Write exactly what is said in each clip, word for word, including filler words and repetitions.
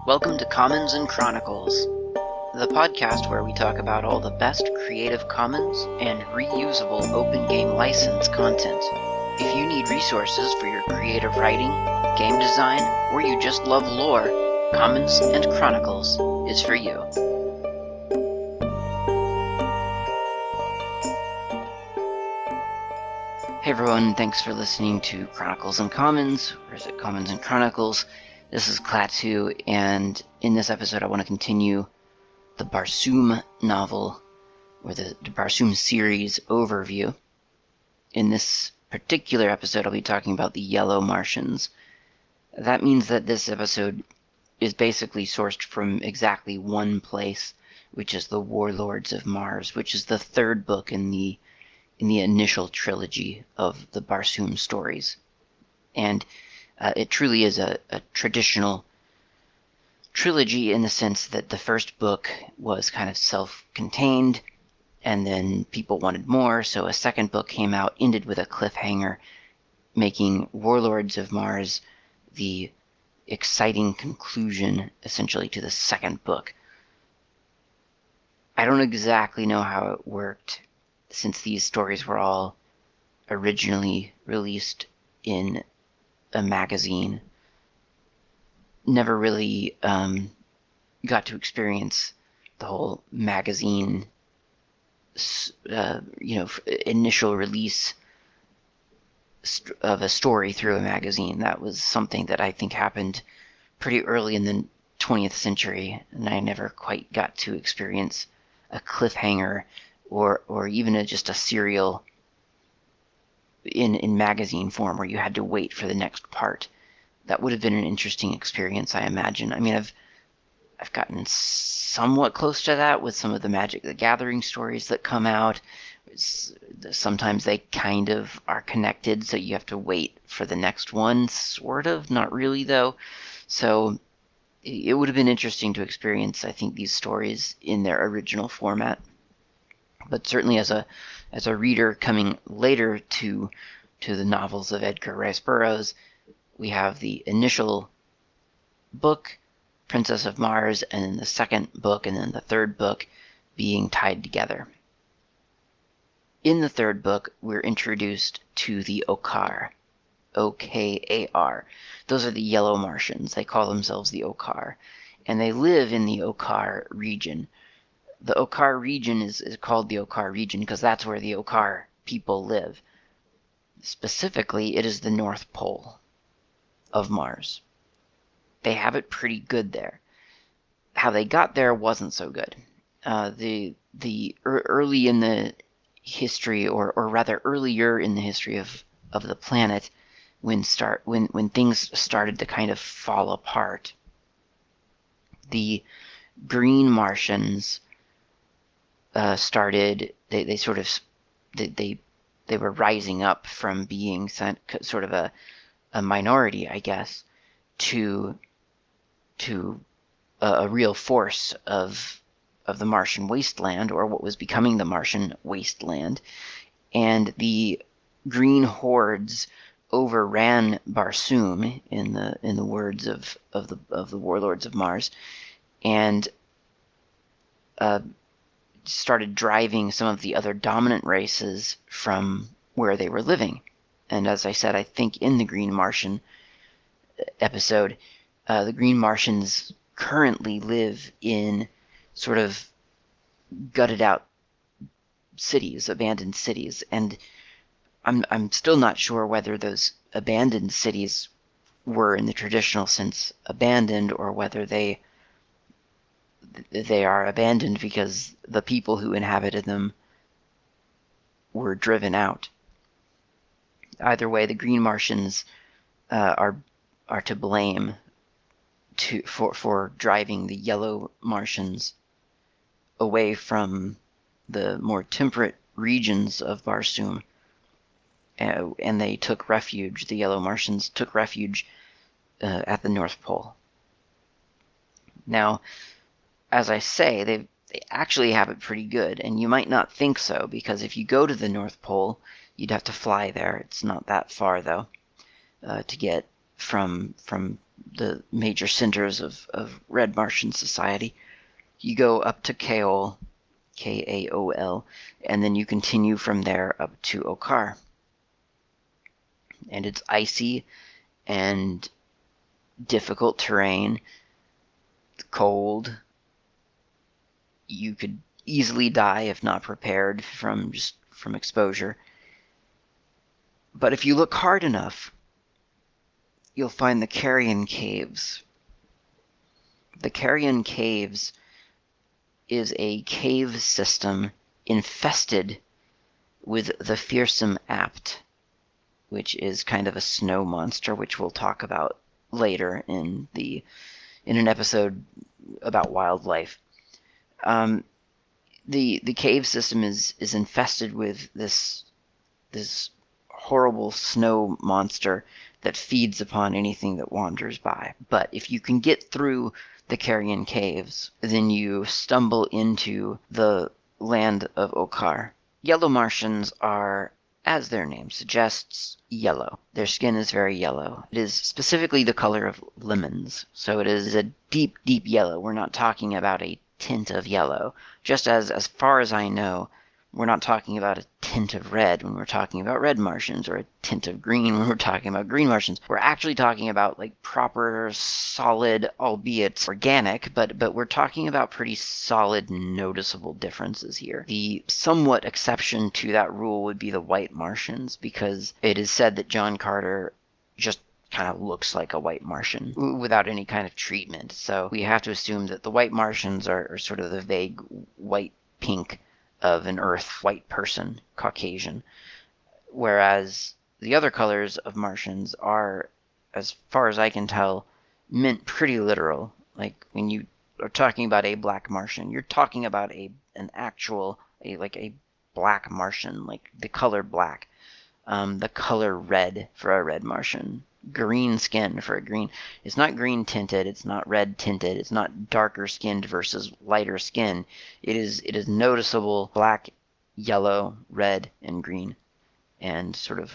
Welcome to Commons and Chronicles, the podcast where we talk about all the best Creative Commons and reusable open game license content. If you need resources for your creative writing, game design, or you just love lore, Commons and Chronicles is for you. Hey everyone, thanks for listening to Chronicles and Commons, or is it Commons and Chronicles? This is Klaatu, and in this episode I want to continue the Barsoom novel, or the, the Barsoom series overview. In this particular episode I'll be talking about the Yellow Martians. That means that this episode is basically sourced from exactly one place, which is the Warlords of Mars, which is the third book in the in the initial trilogy of the Barsoom stories. And uh, it truly is a, a traditional trilogy in the sense that the first book was kind of self-contained, and then people wanted more, so a second book came out, ended with a cliffhanger, making Warlords of Mars the exciting conclusion, essentially, to the second book. I don't exactly know how it worked, since these stories were all originally released in a magazine. Never really um, got to experience the whole magazine, uh, you know, initial release of a story through a magazine. That was something that I think happened pretty early in the twentieth century, and I never quite got to experience a cliffhanger or or even a, just a serial in, in magazine form where you had to wait for the next part. That would have been an interesting experience, I imagine. I mean, I've I've gotten somewhat close to that with some of the Magic the Gathering stories that come out. It's, sometimes they kind of are connected, so you have to wait for the next one, sort of, not really though. So it would have been interesting to experience, I think, these stories in their original format. But certainly as a as a reader coming later to to the novels of Edgar Rice Burroughs, we have the initial book, Princess of Mars, and then the second book, and then the third book being tied together. In the third book, we're introduced to the Okkar, O K A R. Those are the Yellow Martians. They call themselves the Okkar, and they live in the Okkar region. The Okkar region is, is called the Okkar region because that's where the Okkar people live. Specifically, it is the North Pole of Mars. They have it pretty good there. How they got there wasn't so good. Uh, the the er, early in the history, or or rather earlier in the history of, of the planet, when start when when things started to kind of fall apart, the Green Martians uh, started. They, they sort of they, they they were rising up from being sort of a a minority, I guess, to to a, a real force of of the Martian wasteland, or what was becoming the Martian wasteland. And the green hordes overran Barsoom, in the in the words of of the of the Warlords of Mars, and uh, started driving some of the other dominant races from where they were living. And as I said, I think in the Green Martian episode, uh, the Green Martians currently live in sort of gutted out cities, abandoned cities, and I'm I'm still not sure whether those abandoned cities were in the traditional sense abandoned, or whether they they are abandoned because the people who inhabited them were driven out. Either way, the Green Martians uh, are are to blame to for for driving the Yellow Martians away from the more temperate regions of Barsoom, uh, and they took refuge. The Yellow Martians took refuge uh, at the North Pole. Now, as I say, they they actually have it pretty good, and you might not think so, because if you go to the North Pole, you'd have to fly there. It's not that far, though, uh, to get from from the major centers of, of Red Martian society. You go up to Kaol, K A O L, and then you continue from there up to Okar. And it's icy and difficult terrain, cold. You could easily die if not prepared from just from exposure. But if you look hard enough, you'll find the Carrion Caves. The Carrion Caves is a cave system infested with the fearsome Apt, which is kind of a snow monster, which we'll talk about later in the in an episode about wildlife. Um, the the cave system is is infested with this this horrible snow monster that feeds upon anything that wanders by. But if you can get through the Carrion Caves, then you stumble into the land of Okar. Yellow Martians are, as their name suggests, yellow. Their skin is very yellow. It is specifically the color of lemons, so it is a deep, deep yellow. We're not talking about a tint of yellow. Just as, as far as I know, we're not talking about a tint of red when we're talking about red Martians, or a tint of green when we're talking about green Martians. We're actually talking about like proper, solid, albeit organic, but but we're talking about pretty solid, noticeable differences here. The somewhat exception to that rule would be the white Martians, because it is said that John Carter just kind of looks like a white Martian without any kind of treatment. So we have to assume that the white Martians are, are sort of the vague white pink of an Earth white person, Caucasian, whereas the other colors of Martians are, as far as I can tell, meant pretty literal. Like when you are talking about a black Martian, you're talking about a an actual a like a black Martian, like the color black, um, the color red for a red Martian, green skin for a green. It's not green tinted, it's not red tinted, it's not darker skinned versus lighter skin. It is it is noticeable black, yellow, red, and green, and sort of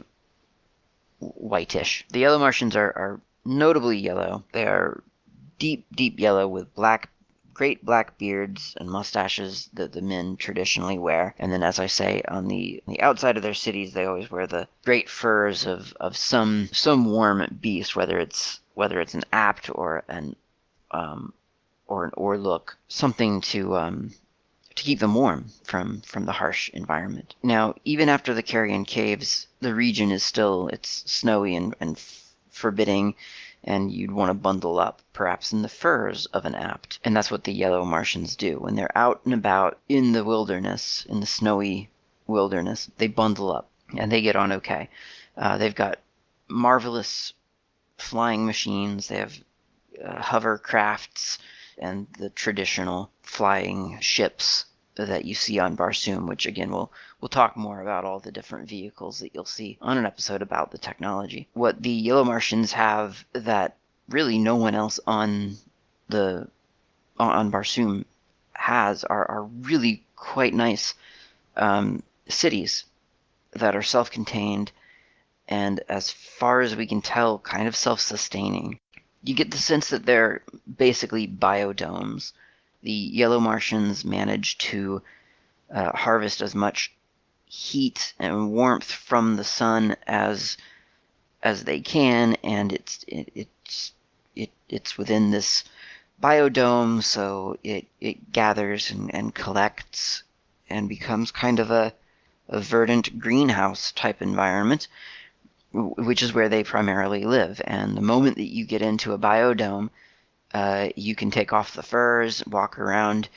whitish. The yellow Martians are, are notably yellow. They are deep, deep yellow with black, great black beards and mustaches that the men traditionally wear. And then, as I say, on the, on the outside of their cities, they always wear the great furs of, of some some warm beast, whether it's whether it's an Apt or an um, or an Orluk, something to um, to keep them warm from from the harsh environment. Now, even after the Carrion Caves, the region is still it's snowy and, and f- forbidding, and you'd want to bundle up, perhaps in the furs of an Apt. And that's what the yellow Martians do. When they're out and about in the wilderness, in the snowy wilderness, they bundle up, and they get on okay. Uh, they've got marvelous flying machines. They have uh, hovercrafts and the traditional flying ships that you see on Barsoom, which again we'll we'll talk more about all the different vehicles that you'll see on an episode about the technology. What the Yellow Martians have that really no one else on the on Barsoom has are, are really quite nice um, cities that are self-contained and, as far as we can tell, kind of self-sustaining. You get the sense that they're basically biodomes. The Yellow Martians manage to uh, harvest as much heat and warmth from the sun as as they can, and it's it, it's it, it's within this biodome, so it it gathers and, and collects and becomes kind of a, a verdant greenhouse type environment, which is where they primarily live. And the moment that you get into a biodome, uh, you can take off the furs, walk around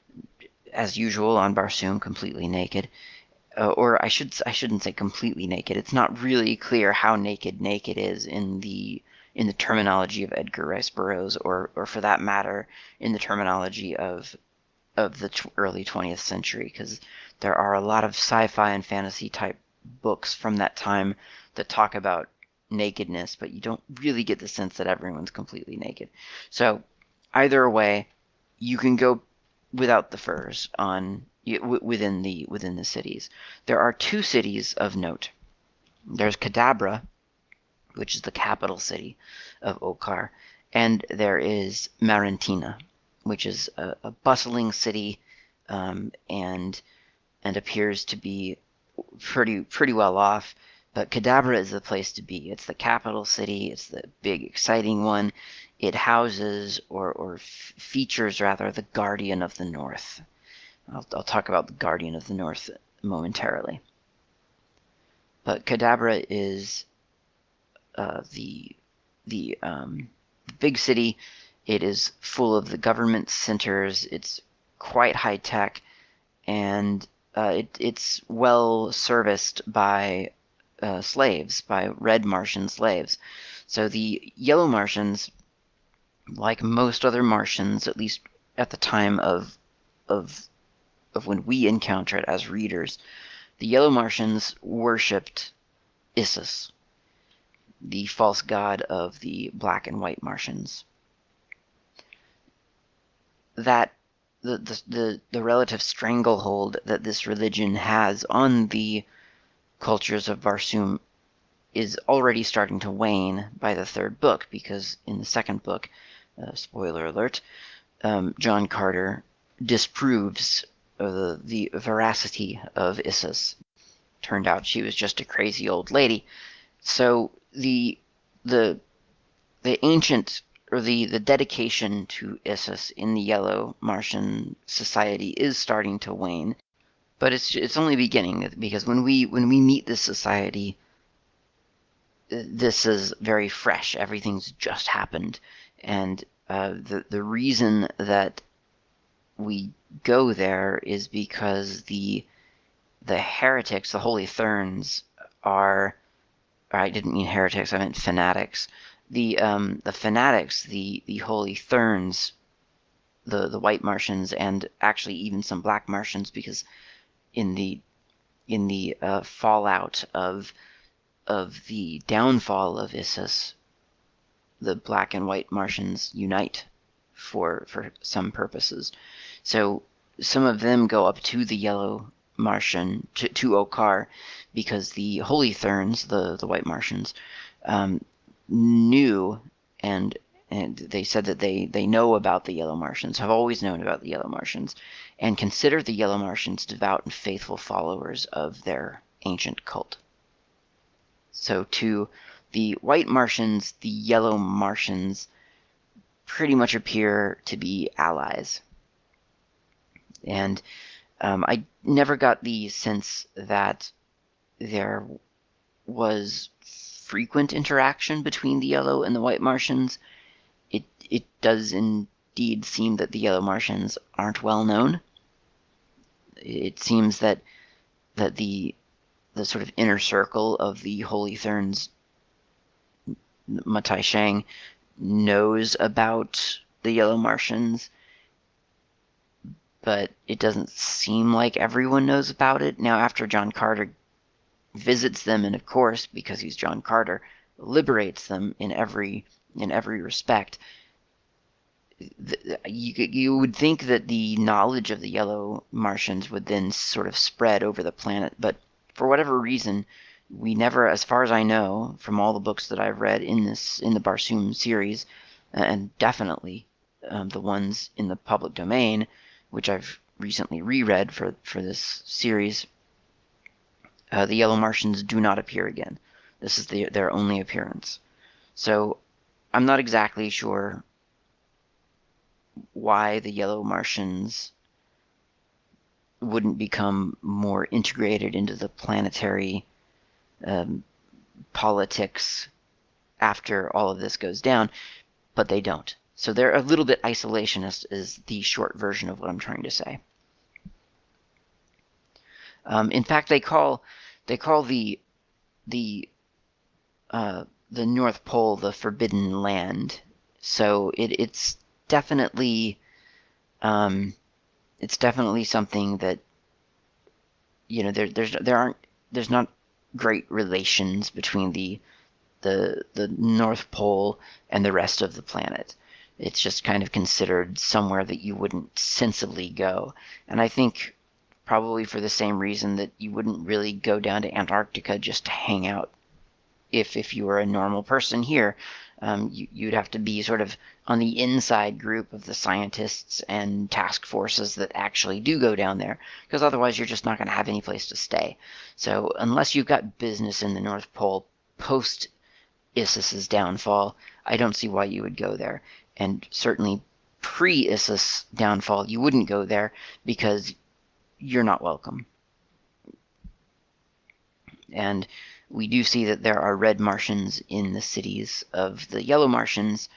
as usual on Barsoom completely naked. Uh, or I should I shouldn't say completely naked. It's not really clear how naked naked is in the in the terminology of Edgar Rice Burroughs, or or for that matter, in the terminology of of the t- early twentieth century, because there are a lot of sci-fi and fantasy type books from that time that talk about nakedness, but you don't really get the sense that everyone's completely naked. So either way, you can go without the furs on within the within the cities. There are two cities of note. There's Kadabra, which is the capital city of Okar, and there is Marentina, which is a, a bustling city, um, and and appears to be pretty pretty well off. But Kadabra is the place to be. It's the capital city. It's the big, exciting one. It houses, or or f- features rather, the Guardian of the North. I'll, I'll talk about the Guardian of the North momentarily. But Kadabra is uh, the the um, big city. It is full of the government centers. It's quite high tech, and uh, it, it's well serviced by uh, slaves, by red Martian slaves. So the yellow Martians, like most other Martians, at least at the time of of of when we encounter it as readers, the yellow Martians worshipped Issus, the false god of the black and white Martians. That the, the the the relative stranglehold that this religion has on the cultures of Barsoom is already starting to wane by the third book, because in the second book, uh, spoiler alert, um, John Carter disproves uh, the, the veracity of Issus. Turned out she was just a crazy old lady. So the the the ancient, or the, the dedication to Issus in the Yellow Martian society is starting to wane, but it's it's only beginning, because when we when we meet this society, this is very fresh. Everything's just happened, and uh, the the reason that we go there is because the the heretics, the Holy Therns, are. Or I didn't mean heretics. I meant fanatics. The um, the fanatics, the the Holy Therns, the the white Martians, and actually even some black Martians, because in the in the uh, fallout of of the downfall of Issus, the black and white Martians unite for for some purposes. So some of them go up to the yellow Martian, to, to Okar, because the Holy Therns, the the white Martians, um, knew, and and they said that they they know about the yellow Martians, have always known about the yellow Martians, and consider the yellow Martians devout and faithful followers of their ancient cult. So to the white Martians, the yellow Martians pretty much appear to be allies. And um, I never got the sense that there was frequent interaction between the yellow and the white Martians. It it does indeed seem that the yellow Martians aren't well known. It seems that that the the sort of inner circle of the Holy Therns, Matai Shang, knows about the yellow Martians, but it doesn't seem like everyone knows about it. Now, after John Carter visits them, and of course, because he's John Carter, liberates them in every in every respect, you you would think that the knowledge of the yellow Martians would then sort of spread over the planet, but for whatever reason, we never, as far as I know, from all the books that I've read in this in the Barsoom series, and definitely um, the ones in the public domain, which I've recently reread for for this series, uh, the yellow Martians do not appear again. This is the, their only appearance. So I'm not exactly sure why the yellow Martians wouldn't become more integrated into the planetary um, politics after all of this goes down, but they don't. So they're a little bit isolationist, is the short version of what I'm trying to say. Um, in fact, they call they call the the uh, the North Pole the Forbidden Land. So it, it's definitely um, it's definitely something that, you know, there there's there aren't there's not great relations between the the the North Pole and the rest of the planet. It's just kind of considered somewhere that you wouldn't sensibly go. And I think probably for the same reason that you wouldn't really go down to Antarctica just to hang out if if you were a normal person here. Um, you, you'd have to be sort of on the inside group of the scientists and task forces that actually do go down there, because otherwise you're just not going to have any place to stay. So unless you've got business in the North Pole post Issis's downfall, I don't see why you would go there. And certainly pre-Issis downfall, you wouldn't go there because you're not welcome. And we do see that there are red Martians in the cities of the yellow Martians,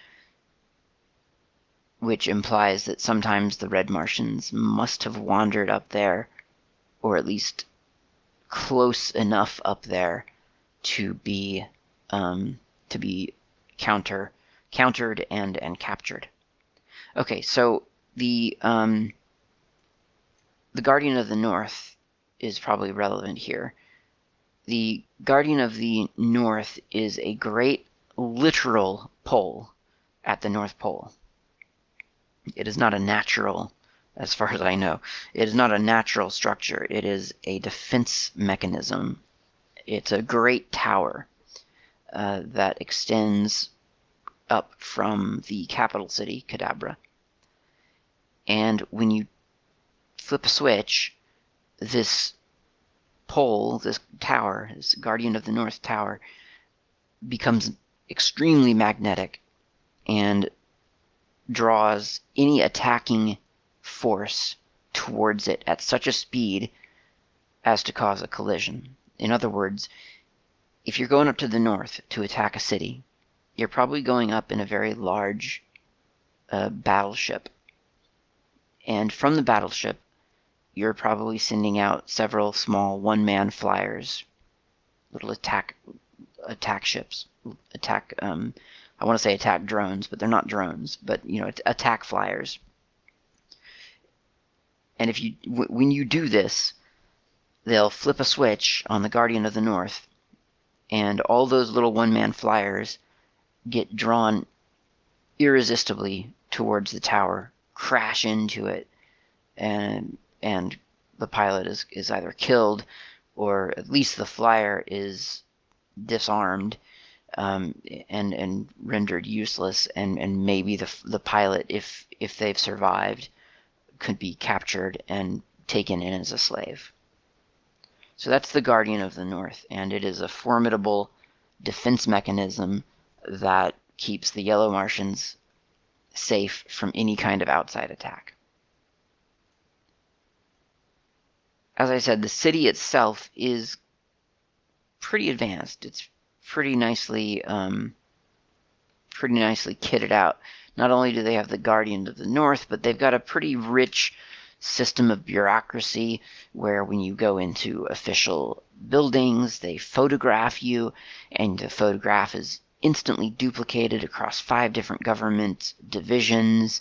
which implies that sometimes the red Martians must have wandered up there, or at least close enough up there to be um, to be counter countered and and captured. Okay, so the um, the Guardian of the North is probably relevant here. The Guardian of the North is a great literal pole at the North Pole. It is not a natural, as far as I know, it is not a natural structure. It is a defense mechanism. It's a great tower uh, that extends up from the capital city, Kadabra. And when you flip a switch, this pole, this tower, this Guardian of the North tower, becomes extremely magnetic and draws any attacking force towards it at such a speed as to cause a collision. In other words, if you're going up to the north to attack a city, you're probably going up in a very large uh, battleship. And from the battleship, you're probably sending out several small one-man flyers, little attack attack ships, attack. Um, I want to say attack drones, but they're not drones. But you know, attack flyers. And if you, w- when you do this, they'll flip a switch on the Guardian of the North, and all those little one-man flyers get drawn irresistibly towards the tower, crash into it, and and the pilot is, is either killed, or at least the flyer is disarmed um, and and rendered useless, and, and maybe the the pilot, if if they've survived, could be captured and taken in as a slave. So that's the Guardian of the North, and it is a formidable defense mechanism that keeps the Yellow Martians safe from any kind of outside attack. As I said, the city itself is pretty advanced. It's pretty nicely, um, pretty nicely kitted out. Not only do they have the Guardian of the North, but they've got a pretty rich system of bureaucracy where when you go into official buildings, they photograph you, and the photograph is instantly duplicated across five different government divisions.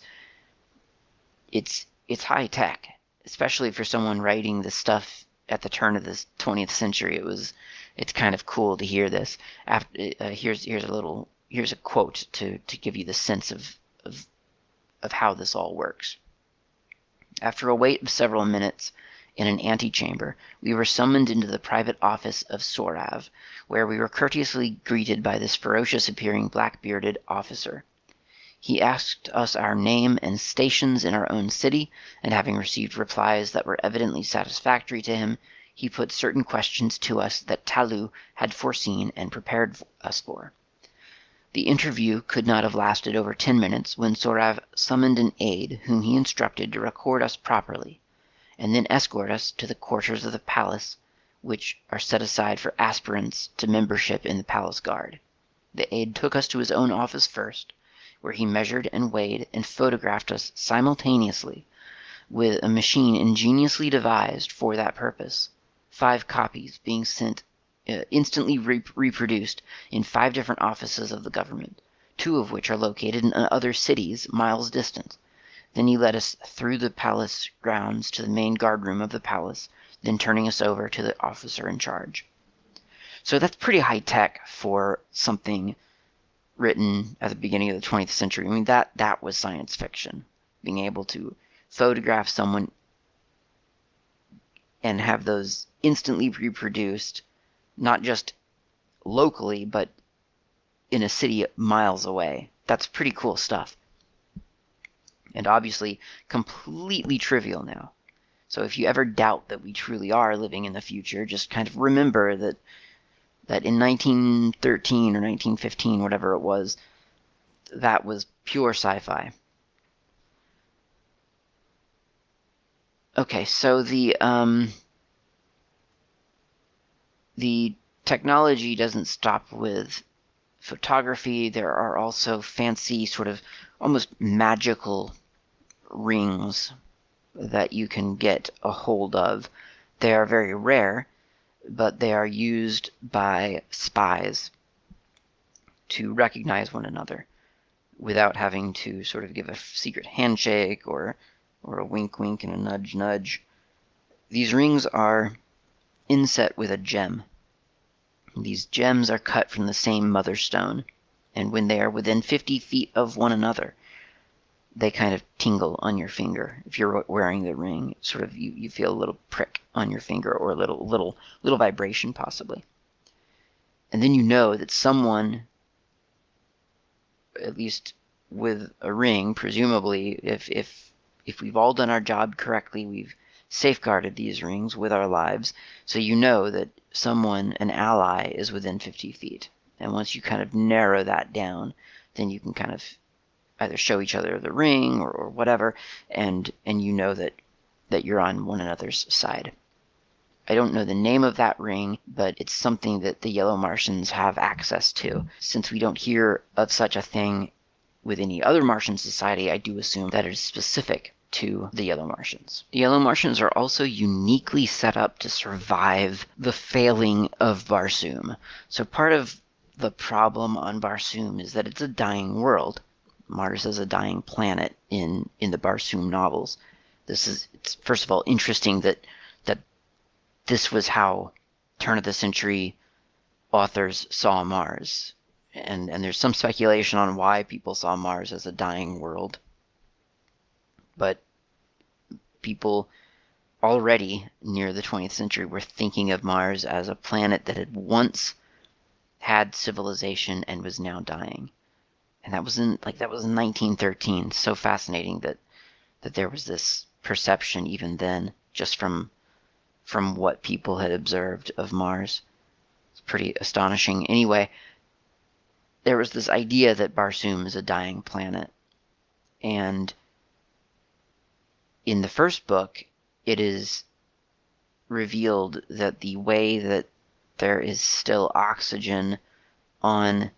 It's it's high tech, especially for someone writing this stuff at the turn of the twentieth century. It was it's kind of cool to hear this. After, uh, here's here's a little here's a quote to to give you the sense of of of how this all works. After a wait of several minutes in an antechamber, we were summoned into the private office of Sorav, where we were courteously greeted by this ferocious-appearing black-bearded officer. He asked us our name and stations in our own city, and having received replies that were evidently satisfactory to him, he put certain questions to us that Talu had foreseen and prepared us for. The interview could not have lasted over ten minutes when Sorav summoned an aide whom he instructed to record us properly, and then escort us to the quarters of the palace, which are set aside for aspirants to membership in the palace guard. The aide took us to his own office first, where he measured and weighed and photographed us simultaneously with a machine ingeniously devised for that purpose, five copies being sent uh, instantly re- reproduced in five different offices of the government, two of which are located in other cities miles distant. Then he led us through the palace grounds to the main guardroom of the palace, then turning us over to the officer in charge. So that's pretty high tech for something written at the beginning of the twentieth century. I mean, that that was science fiction. Being able to photograph someone and have those instantly reproduced, not just locally, but in a city miles away. That's pretty cool stuff. And obviously completely trivial now. So if you ever doubt that we truly are living in the future, just kind of remember that that in nineteen thirteen or nineteen fifteen, whatever it was, that was pure sci-fi. Okay, so the um, the technology doesn't stop with photography. There are also fancy, sort of almost magical rings that you can get a hold of. They are very rare, but they are used by spies to recognize one another without having to sort of give a secret handshake or or a wink wink and a nudge nudge. These rings are inset with a gem. These gems are cut from the same mother stone, and when they are within fifty feet of one another, they kind of tingle on your finger. If you're wearing the ring, sort of you, you feel a little prick on your finger, or a little little little vibration possibly. And then you know that someone, at least with a ring, presumably, if if if we've all done our job correctly, we've safeguarded these rings with our lives, so you know that someone, an ally, is within fifty feet. And once you kind of narrow that down, then you can kind of either show each other the ring or, or whatever, and and you know that that you're on one another's side. I don't know the name of that ring, but it's something that the Yellow Martians have access to. Since we don't hear of such a thing with any other Martian society, I do assume that it is specific to the Yellow Martians. The Yellow Martians are also uniquely set up to survive the failing of Barsoom. So part of the problem on Barsoom is that it's a dying world. Mars is a dying planet in, in the Barsoom novels. This is, it's first of all interesting that that this was how turn of the century authors saw Mars. And, and there's some speculation on why people saw Mars as a dying world. But people already near the twentieth century were thinking of Mars as a planet that had once had civilization and was now dying. And that was in like that was in nineteen thirteen. So fascinating that that there was this perception even then, just from from what people had observed of Mars. It's pretty astonishing. Anyway, there was this idea that Barsoom is a dying planet. And in the first book, it is revealed that the way that there is still oxygen on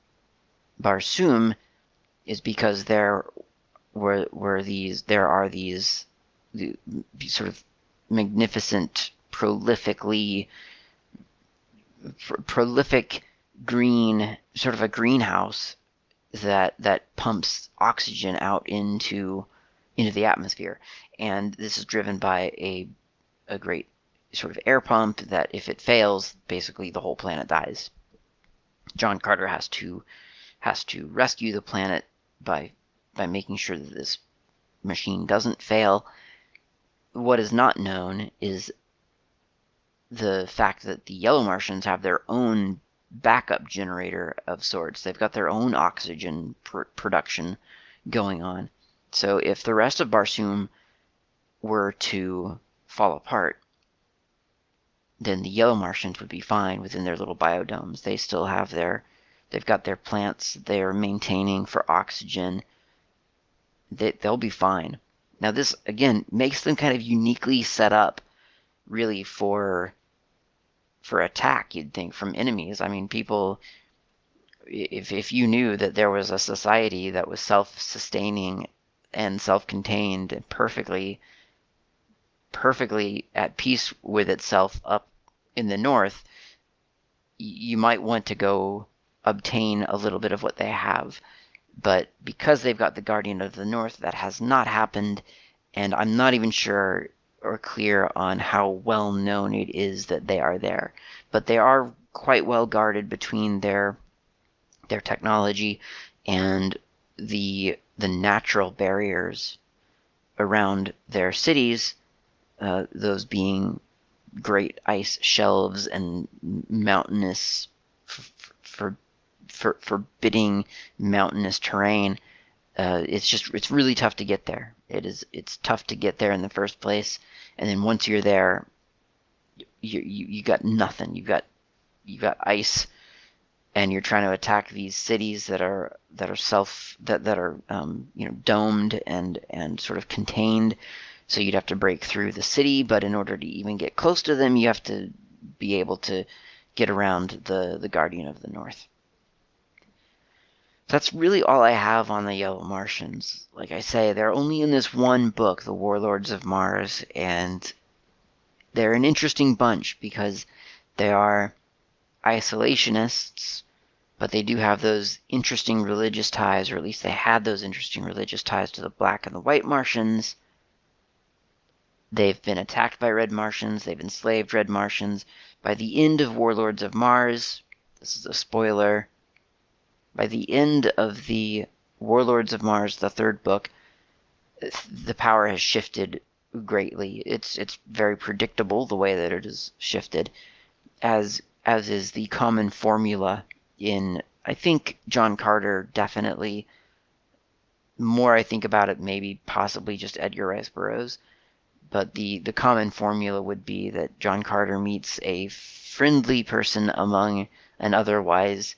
Barsoom is because there were were these there are these, these sort of magnificent, prolifically pr- prolific green, sort of a greenhouse that that pumps oxygen out into into the atmosphere. And this is driven by a a great sort of air pump that if it fails, basically the whole planet dies. John Carter has to has to rescue the planet by by making sure that this machine doesn't fail. What is not known is the fact that the Yellow Martians have their own backup generator of sorts. They've got their own oxygen pr- production going on. So if the rest of Barsoom were to fall apart, then the Yellow Martians would be fine within their little biodomes. They still have their, they've got their plants they're maintaining for oxygen. They, they'll be fine. Now this, again, makes them kind of uniquely set up, really, for for attack, you'd think, from enemies. I mean, people, if if you knew that there was a society that was self-sustaining and self-contained and perfectly perfectly at peace with itself up in the north, you might want to go obtain a little bit of what they have. But because they've got the Guardian of the North, that has not happened, and I'm not even sure or clear on how well known it is that they are there. But they are quite well guarded between their their technology and the the natural barriers around their cities, uh, those being great ice shelves and mountainous f- f- for, forbidding mountainous terrain. Uh, it's just it's really tough to get there. It is it's tough to get there in the first place, and then once you're there, you you, you got nothing. You got you got ice, and you're trying to attack these cities that are that are self that that are um, you know domed and and sort of contained. So you'd have to break through the city, but in order to even get close to them, you have to be able to get around the the Guardian of the North. That's really all I have on the Yellow Martians. Like I say, they're only in this one book, The Warlords of Mars, and they're an interesting bunch because they are isolationists, but they do have those interesting religious ties, or at least they had those interesting religious ties to the Black and the White Martians. They've been attacked by Red Martians, they've enslaved Red Martians. By the end of Warlords of Mars, this is a spoiler, by the end of the Warlords of Mars, the third book, the power has shifted greatly. It's it's very predictable the way that it has shifted, as as is the common formula in, I think, John Carter definitely. More I think about it, maybe possibly just Edgar Rice Burroughs. But the, the common formula would be that John Carter meets a friendly person among an otherwise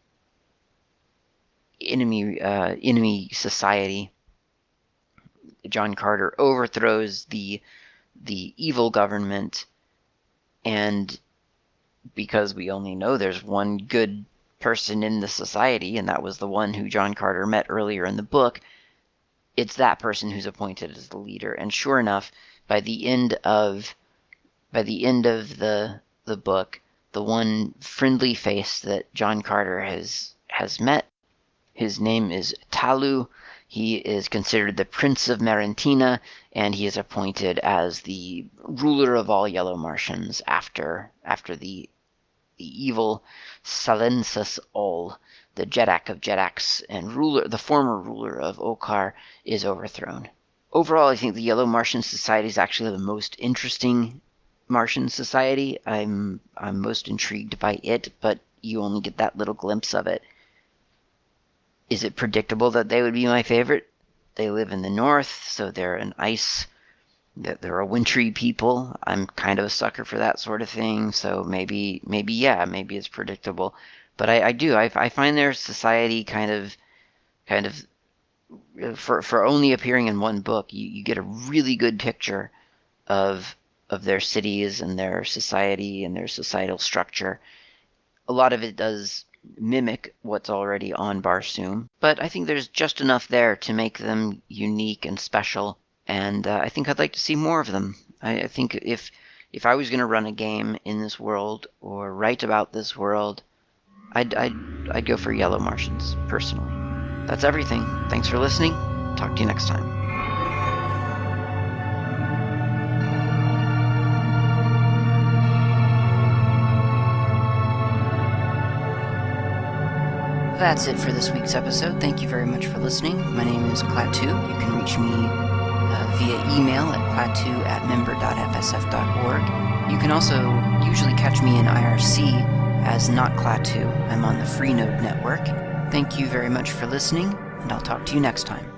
enemy uh, enemy society. John Carter overthrows the the evil government, and because we only know there's one good person in the society, and that was the one who John Carter met earlier in the book, it's that person who's appointed as the leader. And sure enough, by the end of by the end of the the book, the one friendly face that John Carter has has met, his name is Talu. He is considered the Prince of Marantina, and he is appointed as the ruler of all Yellow Martians after after the the evil Salensus Ol, the Jeddak of Jeddaks and ruler, the former ruler of Okar, is overthrown. Overall, I think the Yellow Martian Society is actually the most interesting Martian society. I'm I'm most intrigued by it, but you only get that little glimpse of it. Is it predictable that they would be my favorite? They live in the north, so they're an ice, they're a wintry people. I'm kind of a sucker for that sort of thing, so maybe, maybe yeah, maybe it's predictable. But I, I do, I, I find their society kind of, kind of, for for only appearing in one book, you, you get a really good picture of of their cities and their society and their societal structure. A lot of it does mimic what's already on Barsoom, but I think there's just enough there to make them unique and special, and uh, I think I'd like to see more of them. I, I think if if I was going to run a game in this world or write about this world, I'd, I'd, I'd go for Yellow Martians, personally. That's everything. Thanks for listening. Talk to you next time. That's it for this week's episode. Thank you very much for listening. My name is Klaatu. You can reach me uh, via email at klaatu at member dot f s f dot org. You can also usually catch me in I R C as Not Klaatu. I'm on the Freenode network. Thank you very much for listening, and I'll talk to you next time.